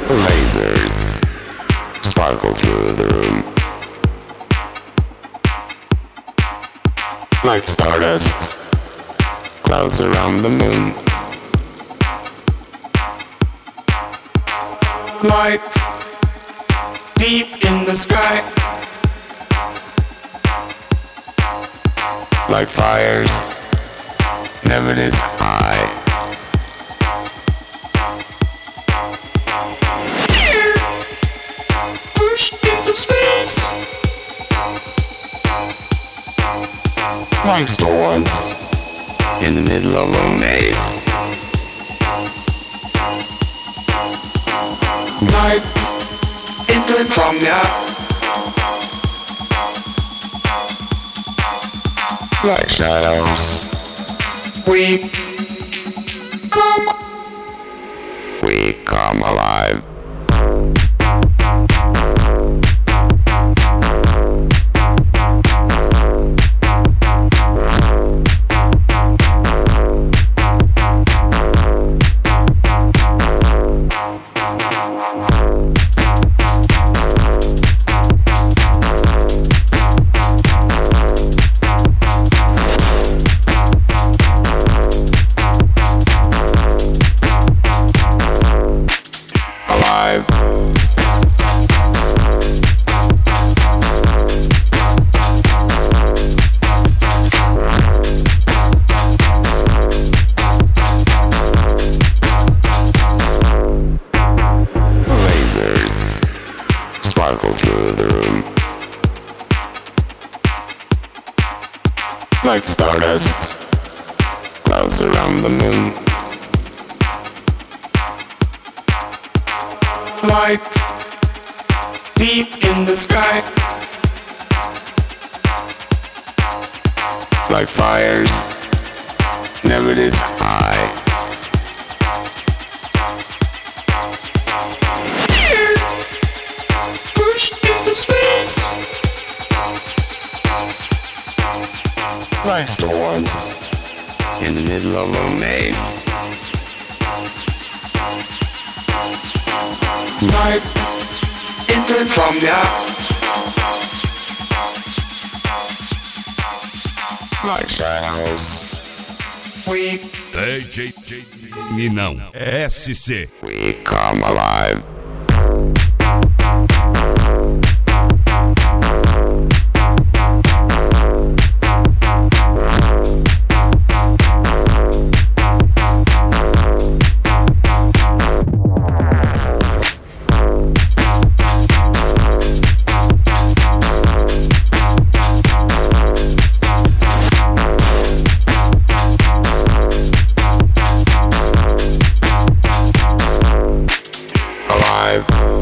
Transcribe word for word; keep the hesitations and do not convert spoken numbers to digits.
Lasers sparkle through the room like stardust, clouds around the moon. Light deep in the sky, like fires never this high. Pushed into space like storms in the middle of a maze. Night into insomnia, like shadows. We come, we come alive. Sparkle through the room like stardust, clouds around the moon. Light deep in the sky, like fires never this high. Into space like storms in the middle of a maze. Night into insomnia, like shadows. We D J Ninão S C. We come alive. Alive.